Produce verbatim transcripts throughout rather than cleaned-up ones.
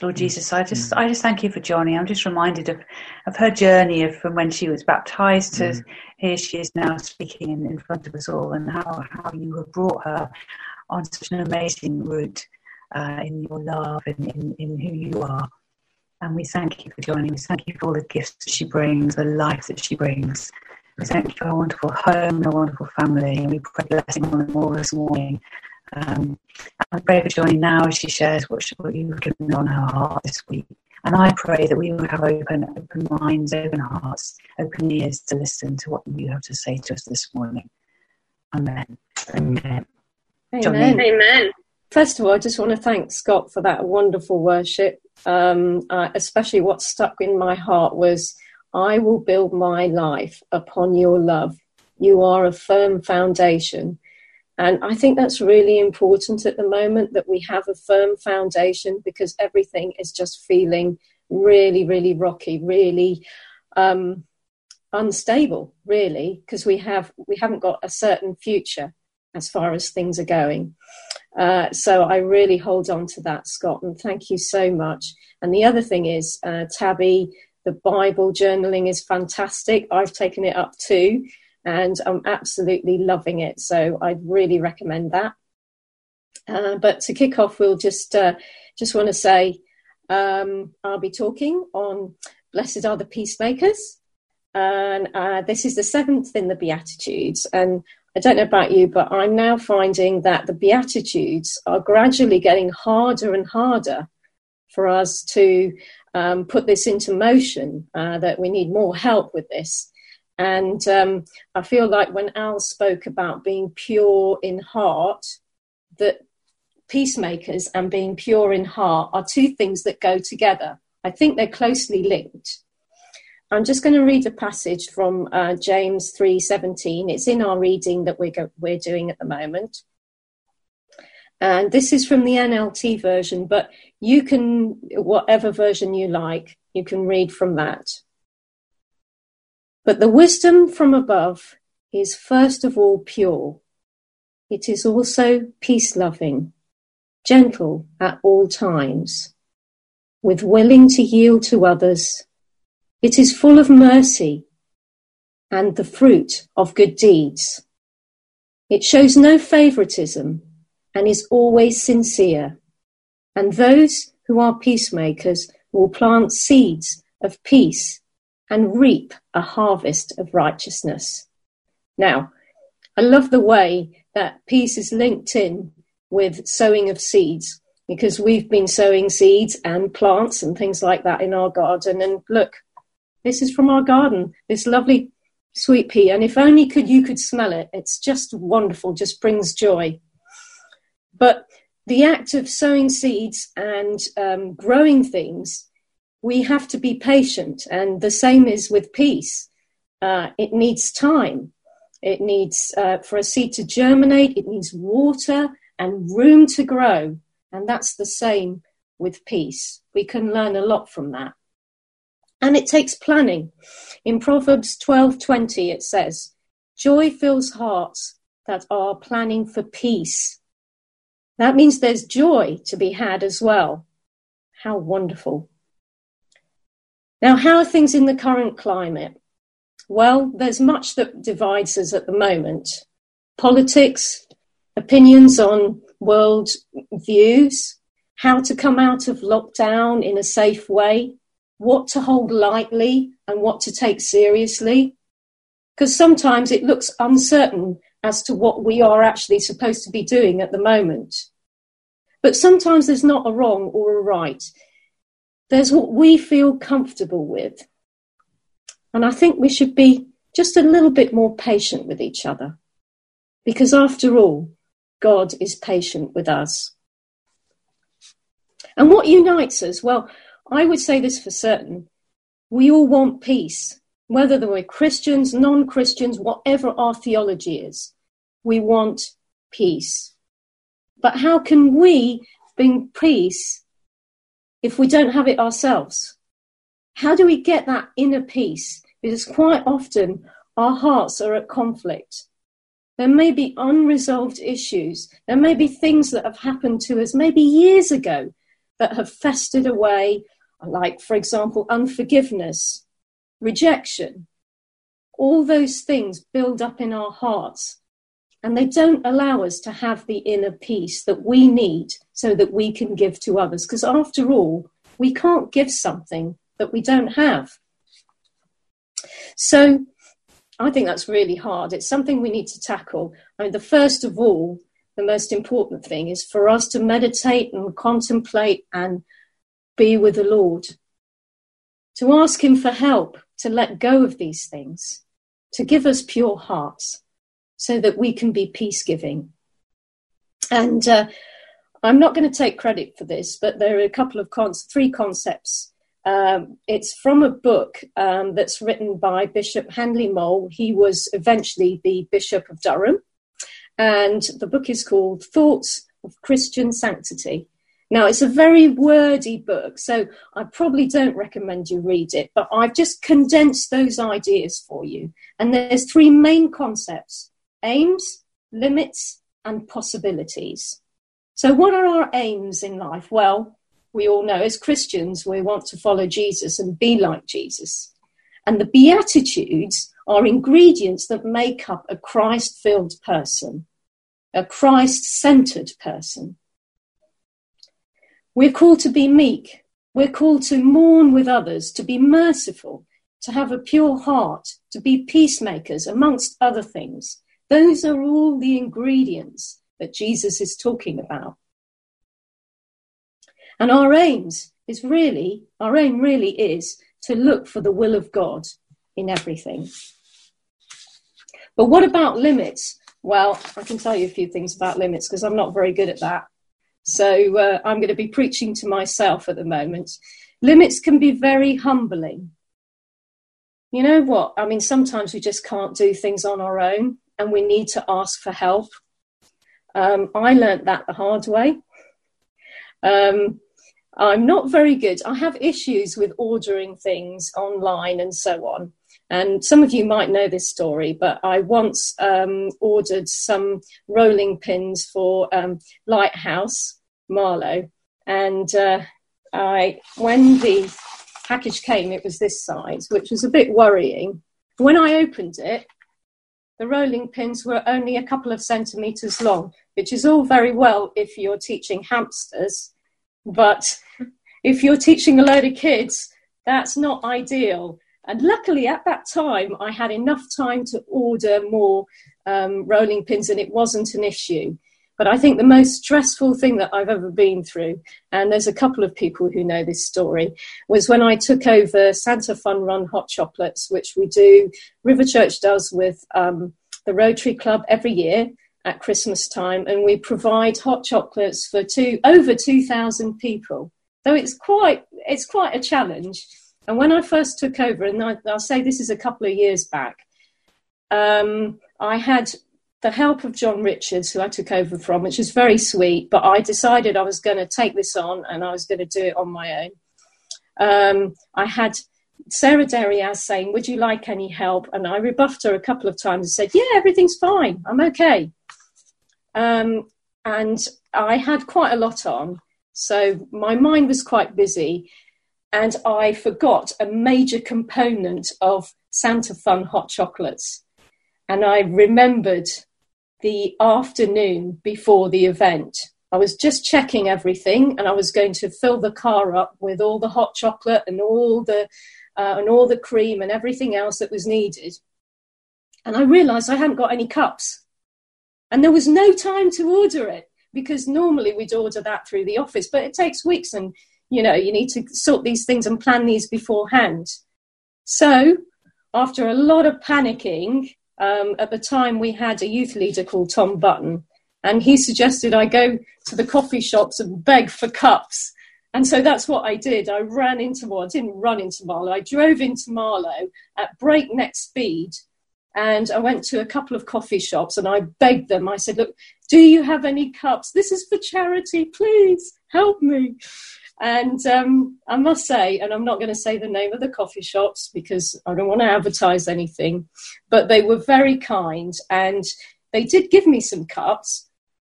Lord Jesus, I just I just thank you for Johnny. I'm just reminded of, of her journey of from when she was baptised to mm. here she is now speaking in, in front of us all, and how, how you have brought her on such an amazing route uh, in your love and in, in who you are. And we thank you for Johnny. We thank you for all the gifts that she brings, the life that she brings. We thank you for a wonderful home, a wonderful family, and we pray blessing on them all this morning. Um, I pray for Johnny now as she shares what, she, what you've given on her heart this week. And I pray that we will have open, open minds, open hearts, open ears to listen to what you have to say to us this morning. Amen. Amen. Amen. Amen. First of all, I just want to thank Scott for that wonderful worship. Um, uh, especially what stuck in my heart was, I will build my life upon your love. You are a firm foundation. And I think that's really important at the moment, that we have a firm foundation, because everything is just feeling really, really rocky, really um, unstable, really, because we have we haven't got a certain future as far as things are going. Uh, so I really hold on to that, Scott, and thank you so much. And the other thing is, uh, Tabby, the Bible journaling is fantastic. I've taken it up too. And I'm absolutely loving it. So I really recommend that. Uh, but to kick off, we'll just uh, just want to say um, I'll be talking on Blessed are the Peacemakers. And uh, this is the seventh in the Beatitudes. And I don't know about you, but I'm now finding that the Beatitudes are gradually getting harder and harder for us to um, put this into motion, uh, that we need more help with this. And um, I feel like when Al spoke about being pure in heart, that peacemakers and being pure in heart are two things that go together. I think they're closely linked. I'm just going to read a passage from uh, James three seventeen. It's in our reading that we're, go- we're doing at the moment. And this is from the N L T version, but you can, whatever version you like, you can read from that. But the wisdom from above is first of all pure. It is also peace-loving, gentle at all times, with willing to yield to others. It is full of mercy and the fruit of good deeds. It shows no favoritism and is always sincere. And those who are peacemakers will plant seeds of peace and reap a harvest of righteousness. Now, I love the way that peace is linked in with sowing of seeds, because we've been sowing seeds and plants and things like that in our garden. And look, this is from our garden, this lovely sweet pea. And if only could you could smell it. It's just wonderful, just brings joy. But the act of sowing seeds and um, growing things, we have to be patient, and the same is with peace. Uh, it needs time. It needs, uh, for a seed to germinate, it needs water and room to grow. And that's the same with peace. We can learn a lot from that. And it takes planning. In Proverbs twelve twenty, it says, joy fills hearts that are planning for peace. That means there's joy to be had as well. How wonderful. Now, how are things in the current climate? Well, there's much that divides us at the moment. Politics, opinions on world views, how to come out of lockdown in a safe way, what to hold lightly and what to take seriously. Because sometimes it looks uncertain as to what we are actually supposed to be doing at the moment. But sometimes there's not a wrong or a right. There's what we feel comfortable with. And I think we should be just a little bit more patient with each other. Because after all, God is patient with us. And what unites us? Well, I would say this for certain. We all want peace, whether we're Christians, non-Christians, whatever our theology is. We want peace. But how can we bring peace if we don't have it ourselves? How do we get that inner peace? Because quite often our hearts are at conflict. There may be unresolved issues. There may be things that have happened to us maybe years ago that have festered away, like, for example, unforgiveness, rejection. All those things build up in our hearts, and they don't allow us to have the inner peace that we need so that we can give to others. Because after all, we can't give something that we don't have. So I think that's really hard. It's something we need to tackle. I mean, the first of all, the most important thing is for us to meditate and contemplate and be with the Lord, to ask him for help, to let go of these things, to give us pure hearts so that we can be peace-giving. And uh, I'm not going to take credit for this, but there are a couple of con- three concepts. Um, it's from a book um, that's written by Bishop Handley Mole. He was eventually the Bishop of Durham. And the book is called Thoughts of Christian Sanctity. Now, it's a very wordy book, so I probably don't recommend you read it, but I've just condensed those ideas for you. And there's three main concepts: aims, limits, and possibilities. So what are our aims in life? Well, we all know as Christians, we want to follow Jesus and be like Jesus. And the Beatitudes are ingredients that make up a Christ-filled person, a Christ-centered person. We're called to be meek. We're called to mourn with others, to be merciful, to have a pure heart, to be peacemakers, amongst other things. Those are all the ingredients that Jesus is talking about. And our aims is really, our aim really is to look for the will of God in everything. But what about limits? Well, I can tell you a few things about limits because I'm not very good at that. So uh, I'm going to be preaching to myself at the moment. Limits can be very humbling. You know what? I mean, sometimes we just can't do things on our own and we need to ask for help. Um, I learnt that the hard way. Um, I'm not very good. I have issues with ordering things online and so on. And some of you might know this story, but I once um, ordered some rolling pins for um, Lighthouse, Marlow. And uh, I, when the package came, it was this size, which was a bit worrying. When I opened it, the rolling pins were only a couple of centimetres long, which is all very well if you're teaching hamsters. But if you're teaching a load of kids, that's not ideal. And luckily at that time, I had enough time to order more um, rolling pins and it wasn't an issue. But I think the most stressful thing that I've ever been through, and there's a couple of people who know this story, was when I took over Santa Fun Run Hot Chocolates, which we do, River Church does with um, the Rotary Club every year at Christmas time. And we provide hot chocolates for two, over two thousand people. So it's quite, it's quite a challenge. And when I first took over, and I, I'll say this is a couple of years back, um, I had the help of John Richards, who I took over from, which is very sweet, but I decided I was going to take this on and I was going to do it on my own. Um, I had Sarah Derriaz saying, would you like any help? And I rebuffed her a couple of times and said, yeah, everything's fine. I'm okay. Um, and I had quite a lot on. So my mind was quite busy. And I forgot a major component of Santa Fun hot chocolates. And I remembered the afternoon before the event. I was just checking everything and I was going to fill the car up with all the hot chocolate and all the uh, and all the cream and everything else that was needed. And I realised I hadn't got any cups. And there was no time to order it because normally we'd order that through the office, but it takes weeks and you know, you need to sort these things and plan these beforehand. So after a lot of panicking, um, at the time we had a youth leader called Tom Button, and he suggested I go to the coffee shops and beg for cups. And so that's what I did. I ran into, well, I didn't run into Marlow. I drove into Marlow at breakneck speed. And I went to a couple of coffee shops and I begged them. I said, look, do you have any cups? This is for charity. Please help me. And um, I must say, and I'm not going to say the name of the coffee shops because I don't want to advertise anything, but they were very kind and they did give me some cups.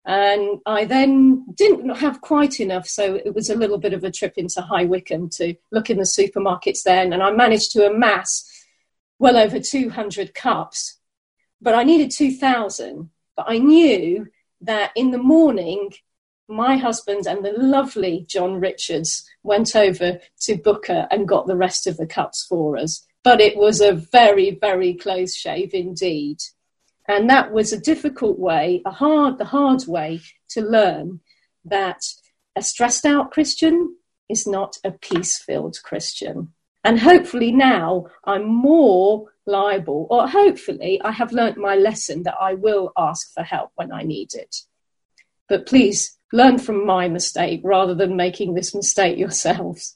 And I then didn't have quite enough, so it was a little bit of a trip into High Wycombe to look in the supermarkets then, and I managed to amass well over two hundred cups. But I needed two thousand. But I knew that in the morning, my husband and the lovely John Richards went over to Booker and got the rest of the cups for us. But it was a very, very close shave indeed. And that was a difficult way, a hard, the hard way to learn that a stressed out Christian is not a peace-filled Christian. And hopefully now I'm more liable, or hopefully I have learnt my lesson that I will ask for help when I need it. But please learn from my mistake rather than making this mistake yourselves.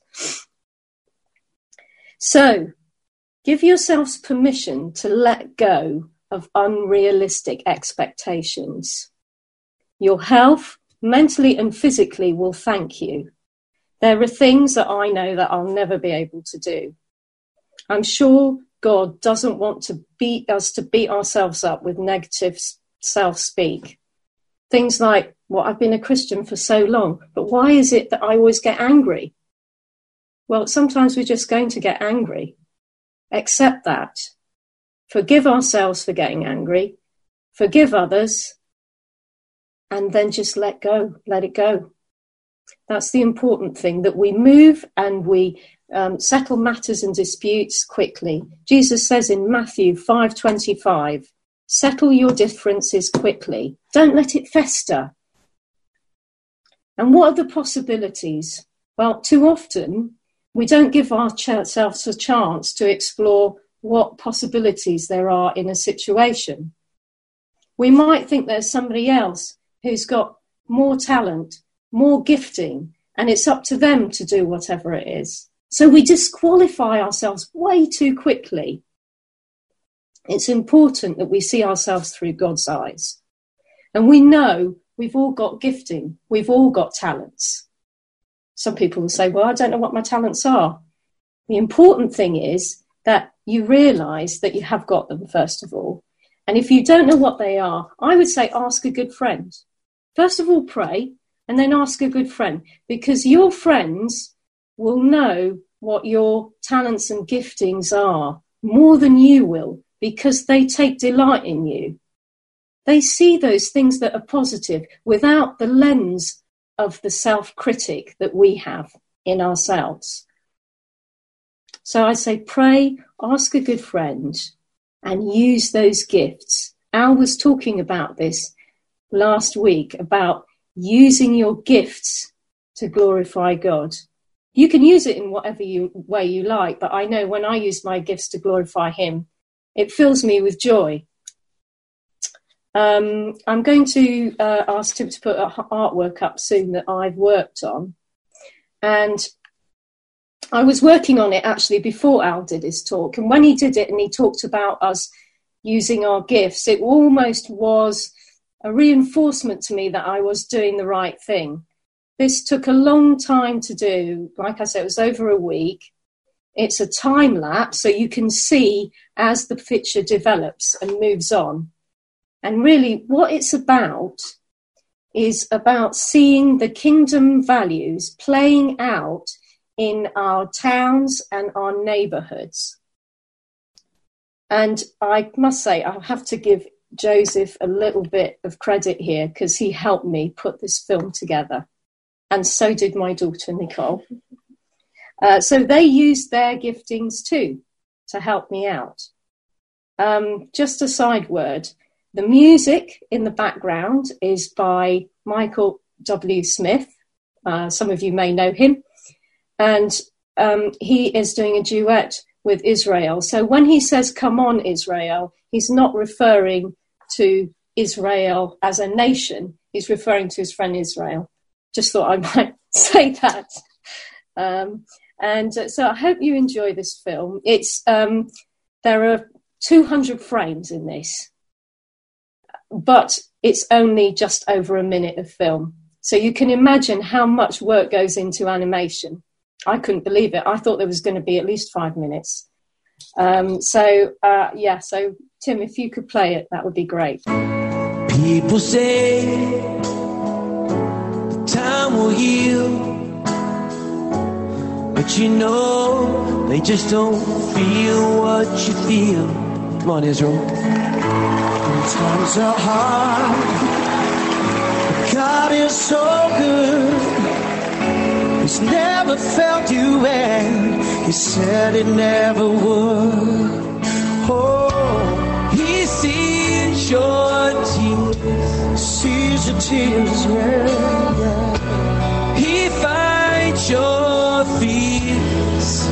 So give yourselves permission to let go of unrealistic expectations. Your health, mentally and physically, will thank you. There are things that I know that I'll never be able to do. I'm sure God doesn't want to beat us to beat ourselves up with negative self-speak. Things like, well, I've been a Christian for so long, but why is it that I always get angry? Well, sometimes we're just going to get angry. Accept that. Forgive ourselves for getting angry, forgive others, and then just let go, let it go. That's the important thing, that we move and we um, settle matters and disputes quickly. Jesus says in Matthew five twenty-five, settle your differences quickly. Don't let it fester. And what are the possibilities? Well, too often we don't give ourselves a chance to explore what possibilities there are in a situation. We might think there's somebody else who's got more talent, more gifting, and it's up to them to do whatever it is. So we disqualify ourselves way too quickly. It's important that we see ourselves through God's eyes. And we know we've all got gifting. We've all got talents. Some people will say, well, I don't know what my talents are. The important thing is that you realise that you have got them, first of all. And if you don't know what they are, I would say ask a good friend. First of all, pray, and then ask a good friend, because your friends will know what your talents and giftings are more than you will, because they take delight in you. They see those things that are positive without the lens of the self-critic that we have in ourselves. So I say pray, ask a good friend, and use those gifts. Al was talking about this last week, about using your gifts to glorify God. You can use it in whatever you, way you like, but I know when I use my gifts to glorify him, it fills me with joy. Um, I'm going to uh, ask Tim to put a artwork up soon that I've worked on. And I was working on it actually before Al did his talk. And when he did it and he talked about us using our gifts, it almost was a reinforcement to me that I was doing the right thing. This took a long time to do. Like I said, it was over a week. It's a time lapse, so you can see as the picture develops and moves on. And really what it's about is about seeing the kingdom values playing out in our towns and our neighbourhoods. And I must say, I'll have to give Joseph a little bit of credit here, because he helped me put this film together. And so did my daughter, Nicole. Uh, so they used their giftings too to help me out. Um, just a side word. The music in the background is by Michael W. Smith. Uh, some of you may know him. And um, he is doing a duet with Israel. So when he says, come on, Israel, he's not referring to Israel as a nation. He's referring to his friend Israel. Just thought I might say that. Um, and uh, so I hope you enjoy this film. It's um, there are two hundred frames in this, but it's only just over a minute of film. So you can imagine how much work goes into animation. I couldn't believe it. I thought there was going to be at least five minutes. Um, so, uh, yeah, so Tim, if you could play it, that would be great. People say some will yield, but you know they just don't feel what you feel. Come on, Israel. When times are hard, God is so good. He's never felt you and He said it never would. Oh, He sees your tears, sees your tears, yeah, yeah. He fights your fears,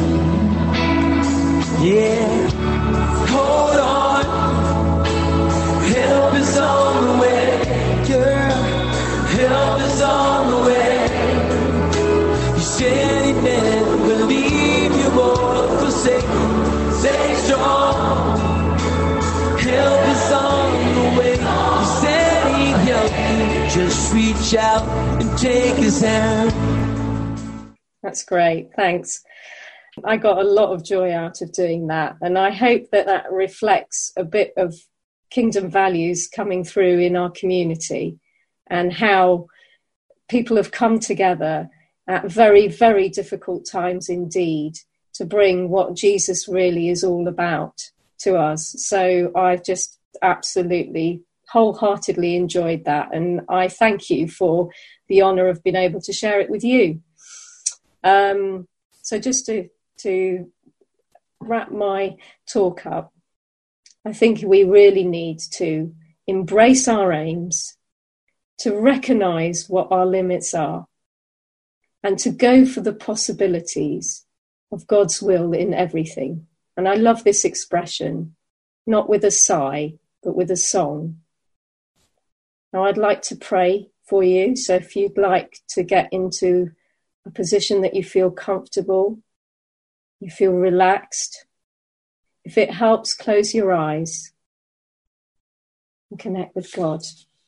yeah. Hold on, help is on the way, yeah. Help is on the way. He said He never leave you or forsake you. Stay strong. Help is on the way. He said He'd help you. Just reach out and take His hand. That's great. Thanks. I got a lot of joy out of doing that, and I hope that that reflects a bit of kingdom values coming through in our community, and how people have come together at very, very difficult times indeed to bring what Jesus really is all about to us. So I've just absolutely wholeheartedly enjoyed that, and I thank you for the honour of being able to share it with you. Um, so just to to wrap my talk up, I think we really need to embrace our aims, to recognise what our limits are, and to go for the possibilities of God's will in everything. And I love this expression, not with a sigh, but with a song. Now I'd like to pray for you. So if you'd like to get into a position that you feel comfortable, you feel relaxed, if it helps, close your eyes and connect with God.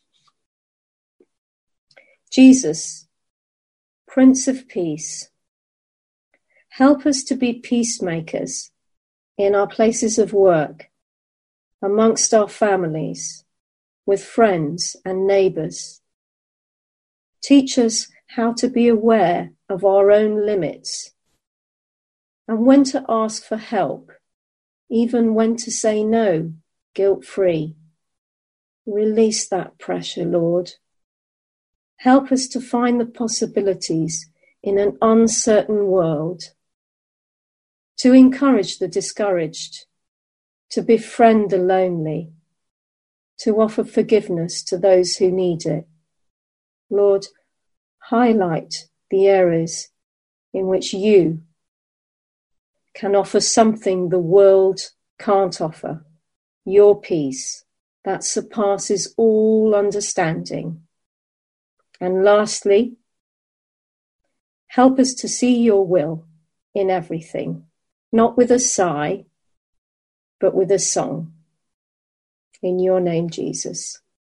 Jesus, Prince of Peace, help us to be peacemakers in our places of work, amongst our families, with friends and neighbours. Teach us how to be aware of our own limits and when to ask for help, even when to say no, guilt-free. Release that pressure, Lord. Help us to find the possibilities in an uncertain world, to encourage the discouraged, to befriend the lonely, to offer forgiveness to those who need it. Lord, highlight the areas in which you can offer something the world can't offer, your peace that surpasses all understanding. And lastly, help us to see your will in everything, not with a sigh, but with a song. In your name, Jesus.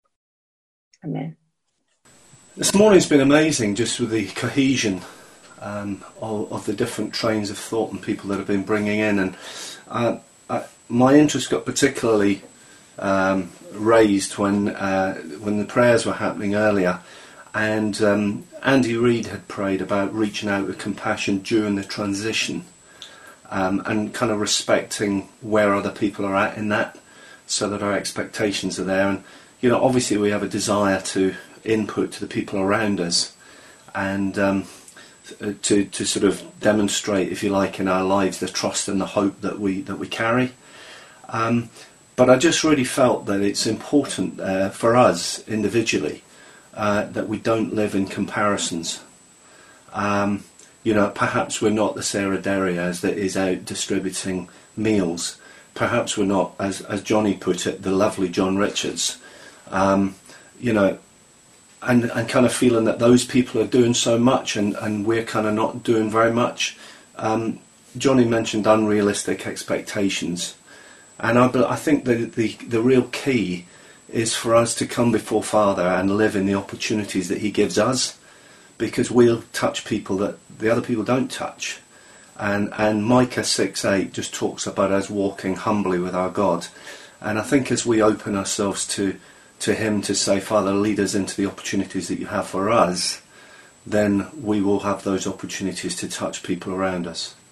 Amen. This morning's been amazing, just with the cohesion um, of, of the different trains of thought and people that have been bringing in. And uh, I, my interest got particularly um, raised when uh, when the prayers were happening earlier. And um, Andy Reid had prayed about reaching out with compassion during the transition, um, and kind of respecting where other people are at in that, so that our expectations are there. And, you know, obviously we have a desire to input to the people around us, and um, to to sort of demonstrate, if you like, in our lives the trust and the hope that we that we carry. Um, but I just really felt that it's important uh, for us individually uh, that we don't live in comparisons. Um, you know, perhaps we're not the Sarah Derriers that is out distributing meals. Perhaps we're not, as as Johnny put it, the lovely John Richards. Um, you know, and and kind of feeling that those people are doing so much, and, and we're kind of not doing very much. Um, Johnny mentioned unrealistic expectations, and I, I think the, the the real key is for us to come before Father and live in the opportunities that He gives us, because we'll touch people that the other people don't touch. And and Micah six eight just talks about us walking humbly with our God. And I think as we open ourselves to to Him to say, Father, lead us into the opportunities that you have for us, then we will have those opportunities to touch people around us.